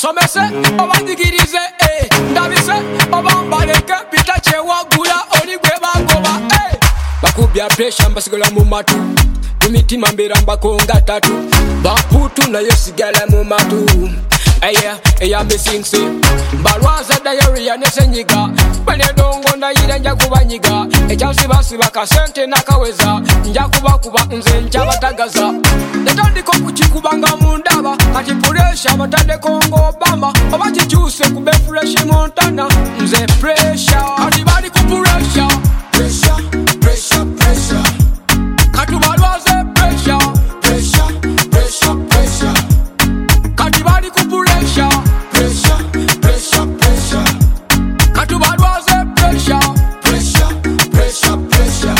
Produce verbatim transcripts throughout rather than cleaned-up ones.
Osomese obanyigirize eh ndabise obambaleke pitache wagula oligwe bagoba eh bakubya pressure mbasigala mu matu kumitima mbera mbakonga tatu baputu na yesigala mu matu Eya, eya missing say Balwaza diarrhea nesenyiga Bane dongo ndayira nja kubanyiga Echansi basi bakasente nakaweza Nja kuba kuba nze nja batagaza Netandiko kuchikubanga mundaba Kati puresha batande kongo bamba Obachi chuse kube fresh montana Nze pressure Kati bali kupuresha Pressure, pressure, pressure Kati balwaze pressure Pressure, pressure, pressure Kati bali kupuresha Pressure, pressure, pressure Katubadwaze pressure Pressure, pressure, pressure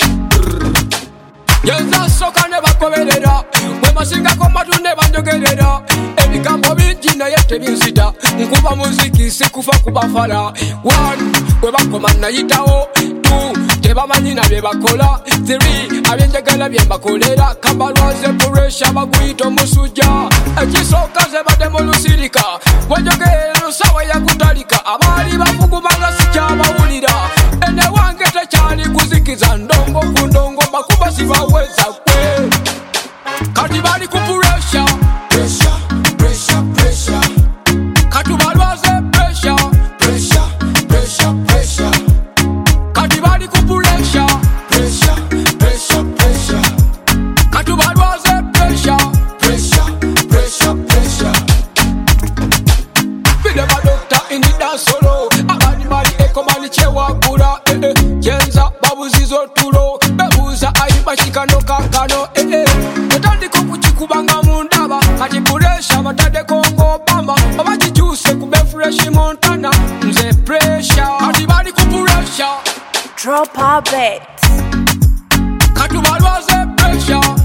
Yenza soka ne bakoberera Mwe masinga komatu ne banjogerera Ebigambo bingi naye tebinsita Nkuba muziki sikufa kubafala One, kwe bakoma nayitawo Two, tebamanyi na bye bakola Three, abyenjagala bye bakolera Kabalwaze pressure baguyita omusujja Ekisooka ze badde mu lusirika Wenjogera lusawa yakutalika Abaali bafugumanga sikyabawulira Ene wange tekyali kuzikiza Ndongo ku ndongo bakuba sibaweza kwe Kati bali ku pressure Pressure, pressure, pressure Kati balwaze pressure Pressure, pressure, pressure Kati bali ku pressure Pressure, pressure, pressure Kati balwaze pressure Pressure, pressure, pressure Bile ba doctor in the dance solo Abani mali eko mali chewa kura eh eh Jenza babuzizo tulo Bebuza aiba shikano kakano eh eh Netandiko kuchikubanga mundaba Kati puresha batade kongo bamba Obachi chuse kube fresh montana Nze pressure Kati bali kupuresha Drop our bet. Kati balwaze pressure